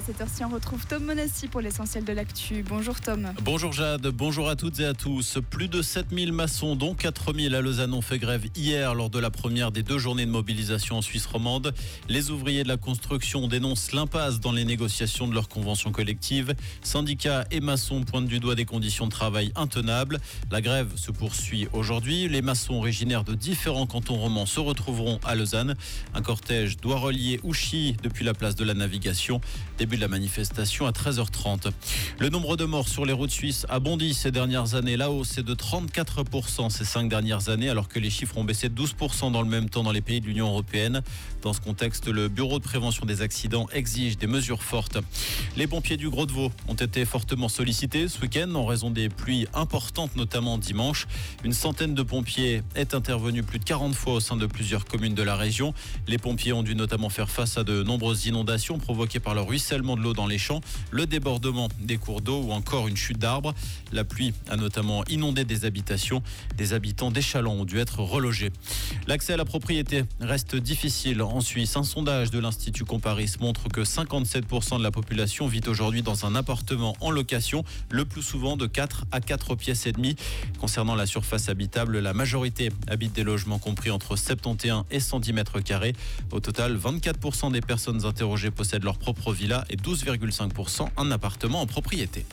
à cette heure-ci, on retrouve Tom Monassi pour l'essentiel de l'actu. Bonjour Tom. Bonjour Jade, bonjour à toutes et à tous. Plus de 7000 maçons, dont 4000 à Lausanne, ont fait grève hier lors de la première des 2 journées de mobilisation en Suisse romande. Les ouvriers de la construction dénoncent l'impasse dans les négociations de leur convention collective. Syndicats et maçons pointent du doigt des conditions de travail intenables. La grève se poursuit aujourd'hui. Les maçons originaires de différents cantons romans se retrouveront à Lausanne. Un cortège doit relier Ouchy depuis la place de la Navigation. Début de la manifestation à 13h30. Le nombre de morts sur les routes suisses a bondi ces dernières années. La hausse est de 34% ces 5 dernières années, alors que les chiffres ont baissé de 12% dans le même temps dans les pays de l'Union européenne. Dans ce contexte, le Bureau de prévention des accidents exige des mesures fortes. Les pompiers du Gros-de-Vaud ont été fortement sollicités ce week-end en raison des pluies importantes, notamment dimanche. Une centaine de pompiers est intervenue plus de 40 fois au sein de plusieurs communes de la région. Les pompiers ont dû notamment faire face à de nombreuses inondations provoquées par le ruissellement de l'eau dans les champs, le débordement des cours d'eau ou encore une chute d'arbres. La pluie a notamment inondé des habitations. Des habitants d'Échallens ont dû être relogés. L'accès à la propriété reste difficile en Suisse. Un sondage de l'Institut Comparis montre que 57% de la population vit aujourd'hui dans un appartement en location, le plus souvent de 4 à 4 pièces et demie. Concernant la surface habitable, la majorité habite des logements compris entre 71 et 110 mètres carrés. Au total, 24% des personnes interrogées possèdent leur propre villa et 12,5% un appartement en propriété.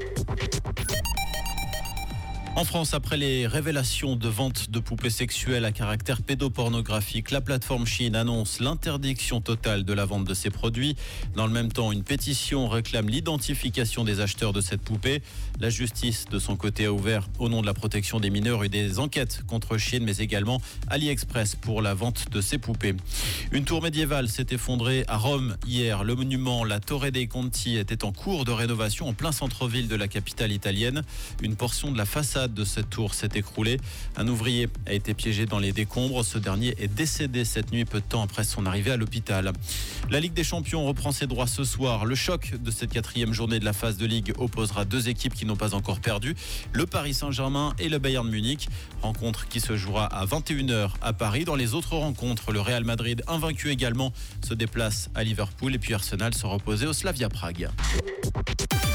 En France, après les révélations de vente de poupées sexuelles à caractère pédopornographique, la plateforme Shein annonce l'interdiction totale de la vente de ces produits. Dans le même temps, une pétition réclame l'identification des acheteurs de cette poupée. La justice, de son côté, a ouvert, au nom de la protection des mineurs, des enquêtes contre Shein, mais également AliExpress pour la vente de ces poupées. Une tour médiévale s'est effondrée à Rome hier. Le monument, la Torre dei Conti, était en cours de rénovation en plein centre-ville de la capitale italienne. Une portion de la façade de cette tour s'est écroulée. Un ouvrier a été piégé dans les décombres. Ce dernier est décédé cette nuit, peu de temps après son arrivée à l'hôpital. La Ligue des Champions reprend ses droits ce soir. Le choc de cette 4e journée de la phase de Ligue opposera 2 équipes qui n'ont pas encore perdu, le Paris Saint-Germain et le Bayern Munich. Rencontre qui se jouera à 21h à Paris. Dans les autres rencontres, le Real Madrid, invaincu également, se déplace à Liverpool et puis Arsenal se reposer au Slavia Prague.